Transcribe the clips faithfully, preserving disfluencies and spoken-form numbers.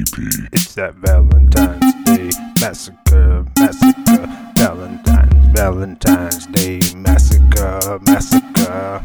P. It's that Valentine's Day massacre, massacre. Valentine's, Valentine's Day massacre, massacre.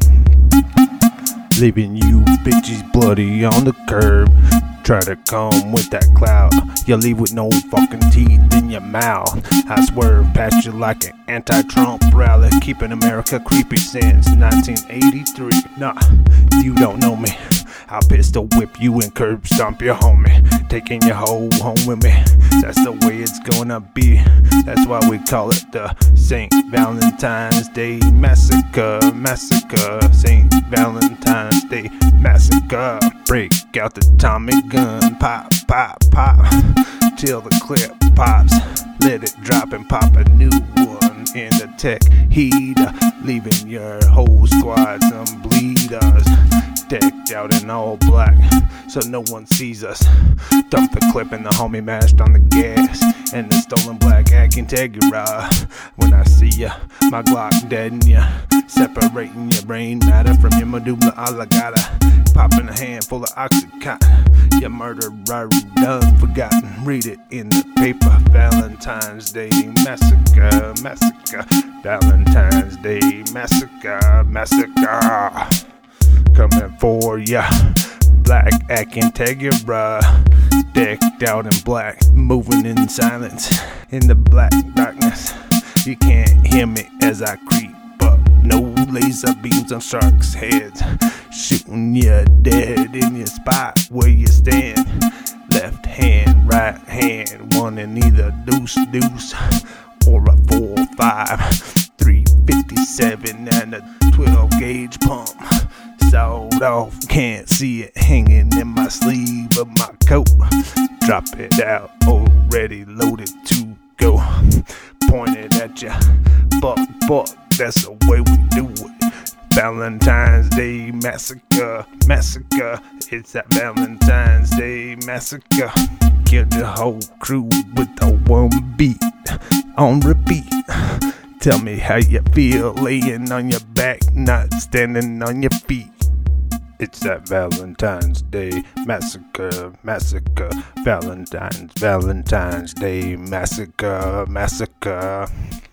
Leaving you bitches bloody on the curb. Try to come with that cloud, you leave with no fucking teeth in your mouth. I swerve past you like an anti-Trump rally, keeping America creepy since nineteen eighty-three. Nah, you don't know me. I'll pistol whip you and curb stomp your homie, taking your hoe home with me. That's the way it's gonna be. That's why we call it the Saint Valentine's Day Massacre, Massacre. Saint Valentine's Day Massacre. Break out the Tommy gun, pop, pop, pop, till the clip pops. Let it drop and pop a new one in the tech heater, leaving your whole squad some bleeders, decked out in all black so no one sees us. Dump the clip and the homie mashed on the gas, and the stolen black Acura. When I see ya, my Glock dead in ya, separating your brain matter from your medulla oblongata. Popping a handful of Oxycontin, your murderer done forgotten. Read it in the paper. Valentine's Day massacre, massacre. Valentine's Day massacre, massacre. Coming for ya, black Acura, decked out in black, moving in silence in the black darkness. You can't hear me as I creep up. No laser beams on sharks' heads, shooting you dead in your spot where you stand. Left hand, right hand, one in either deuce, deuce, or a four, five, three fifty-seven and a twelve gauge pump. Sawed off, can't see it hanging in my sleeve of my coat. Drop it out, already loaded to go. Pointed at ya, buck, buck, that's the way we do it. Valentine's Day massacre, massacre. It's that Valentine's Day massacre. Killed your whole crew with the one beat on repeat. Tell me how you feel laying on your back, not standing on your feet. It's that Valentine's Day massacre, massacre. Valentine's, Valentine's Day massacre, massacre.